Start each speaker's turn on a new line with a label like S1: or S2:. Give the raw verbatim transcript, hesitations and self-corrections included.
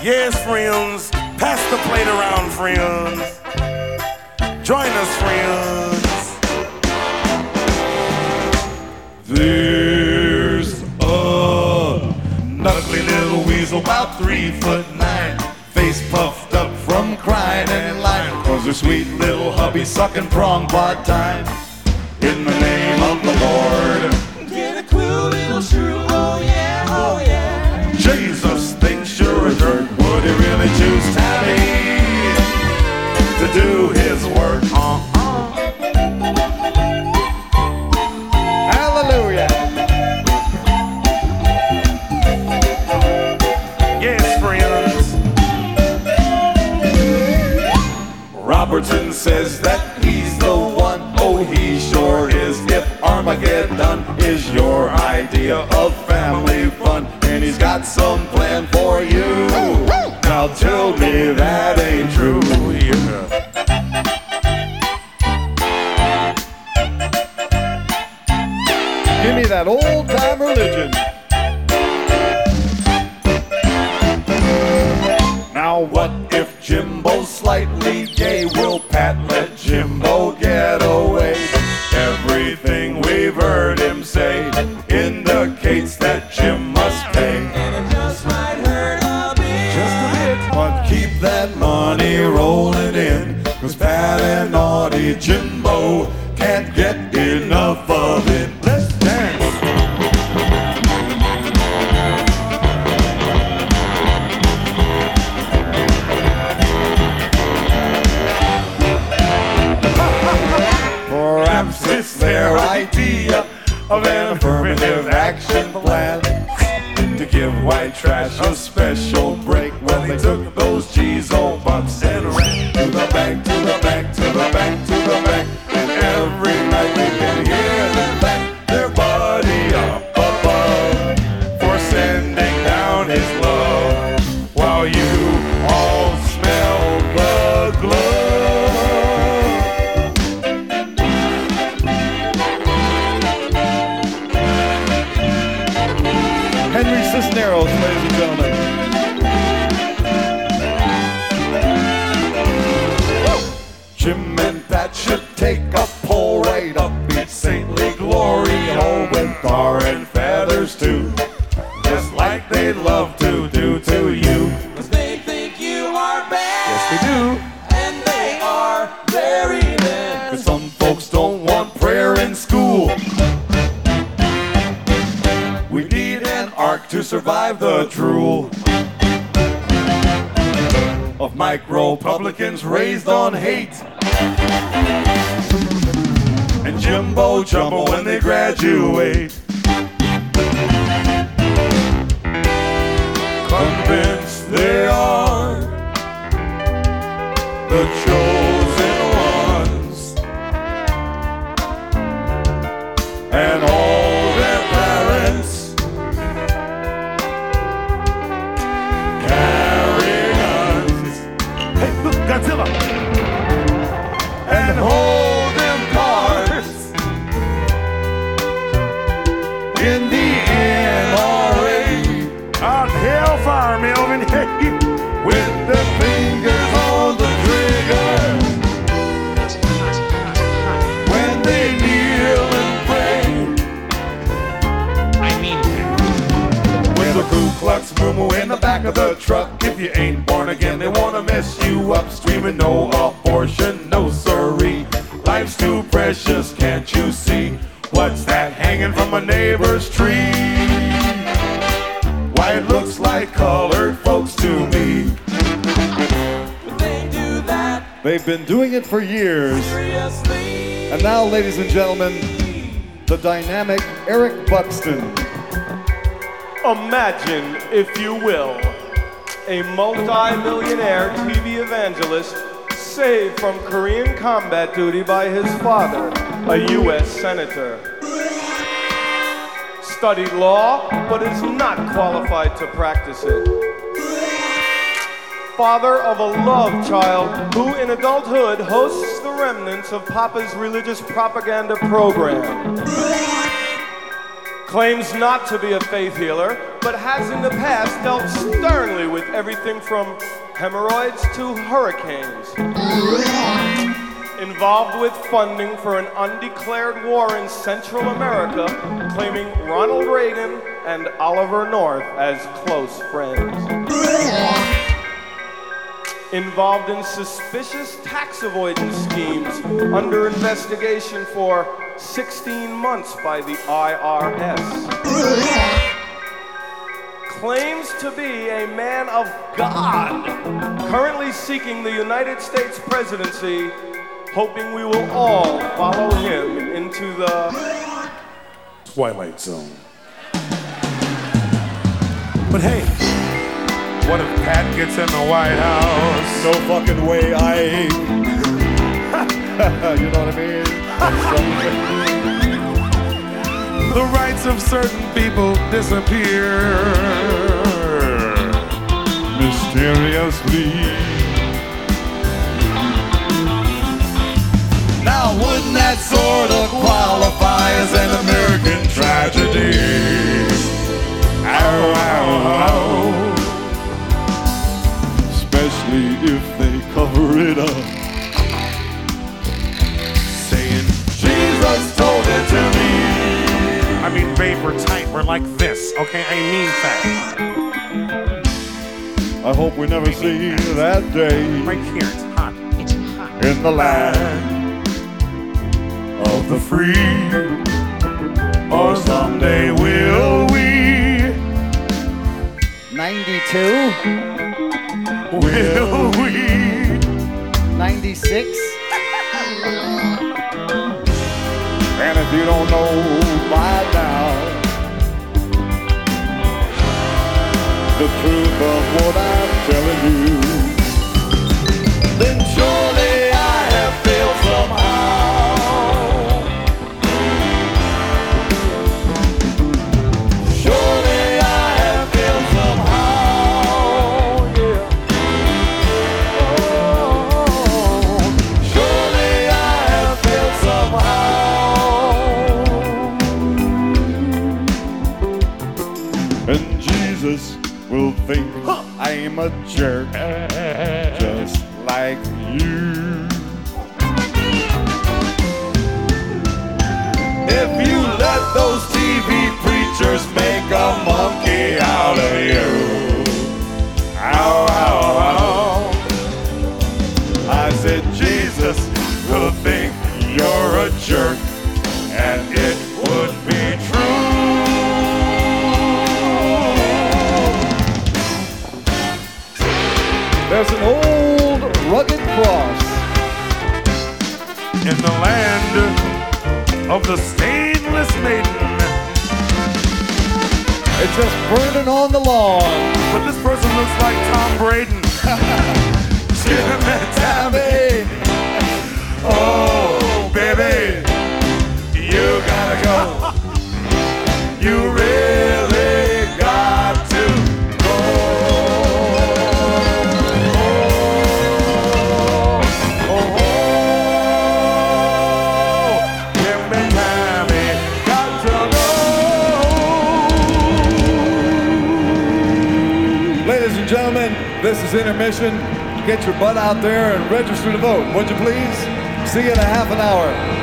S1: Yes, friends, pass the plate around, friends. Join us, friends.
S2: There's a knuckly little weasel about three foot nine, face puffed up from crying and lying, cause her sweet little hubby sucking prong part-time. In the name of the Lord,
S3: get a clue, little shrew, oh yeah, oh yeah.
S2: Jesus thinks you're a jerk. Would he really choose Tabby to do his work? Uh-uh. Hallelujah.
S1: Yes, friends.
S2: Robertson says that he's the one. Oh, he sure is. If Armageddon is your idea of family fun, and he's got some plan for you, now tell me that ain't true. Yeah. Give me that old-time religion. Now what if Jimbo's slightly gay? Will Pat let Jimbo get away? Everything we've heard him say indicates that Jim must pay.
S3: And it just might hurt a bit.
S2: Just a bit. But keep that money rolling in, cause Pat and naughty Jimbo can't get enough of it. Let's dance. Perhaps it's their idea of an affirmative action plan to give white trash a special break. Well, they took those G's, old bucks, and ran to the bank, to the bank, to the bank, to the bank. And every night they can hear them thank their buddy up above for sending down his love, while you all smell the glove. Henry Cisneros, ladies and gentlemen. Jim and Pat should take a poll right up each saintly glory, oh, with tar and feathers too, just like they'd love to do to you.
S3: Cause they think you are bad.
S2: Yes, they do.
S3: And they are very bad.
S2: Cause some folks don't want prayer in school. We need an ark to survive the drool of micro-publicans raised on hate, and Jimbo Jumbo when they graduate. Convinced they are the chosen ones, and all their parents carry guns. Hey, look, Godzilla! And hold them cards in the N R A.
S1: Out hellfire, Melvin.
S2: With their fingers on the trigger, when they kneel and pray.
S4: I mean,
S2: With the Ku Klux Moo in the back of the truck. If you ain't born again, they wanna mess you up, screaming no abortion, no siree. Life's too precious, can't you see? What's that hanging from a neighbor's tree? Why, it looks like colored folks to me.
S3: They do that
S2: They've been doing it for years.
S3: seriously.
S2: And now, ladies and gentlemen, the dynamic Eric Buxton.
S5: Imagine, if you will, a multi-millionaire T V evangelist saved from Korean combat duty by his father, a U S senator. Studied law, but is not qualified to practice it. Father of a love child who in adulthood hosts the remnants of Papa's religious propaganda program. Claims not to be a faith healer, but has in the past dealt sternly with everything from hemorrhoids to hurricanes. Involved with funding for an undeclared war in Central America, claiming Ronald Reagan and Oliver North as close friends. Involved in suspicious tax avoidance schemes under investigation for sixteen months by the I R S. Claims to be a man of God, currently seeking the United States presidency, hoping we will all follow him into the
S1: Twilight Zone. But hey, what if Pat gets in the White House?
S2: No fucking way, I. You know what I mean?
S1: The rights of certain people disappear mysteriously.
S2: Now, wouldn't that sort of qualify as an American tragedy? Ow, ow, ow. Especially if they cover it up,
S1: Saying,
S2: Jesus told it to me.
S1: I mean, babe, we're tight. We're like this, okay? I mean that.
S2: I hope we never see that day
S1: Right here, it's hot. It's hot.
S2: in the land of the free. Or someday will we?
S6: ninety-two,
S2: Will we?
S6: ninety-six.
S2: And if you don't know by now the truth of what I'm telling you, then surely I have failed somehow. Surely I have failed somehow. Yeah. Oh, surely I have failed somehow. And Jesus will think I'm a jerk, just like you. If you let those T V preachers make a monkey out of you, ow, ow, ow. I said Jesus will think you're a jerk, and it would be true.
S6: There's an old rugged cross.
S1: In the land of the stainless maiden.
S6: It's just burning on the lawn.
S1: But this person looks like Tom Braden.
S2: Jim and Tammy. Oh, baby, you gotta go. You really got to go. Oh, oh, oh. Jim and Tammy got to go. Ladies and gentlemen, this is intermission. Get your butt out there and register to vote, would you please? See you in a half an hour.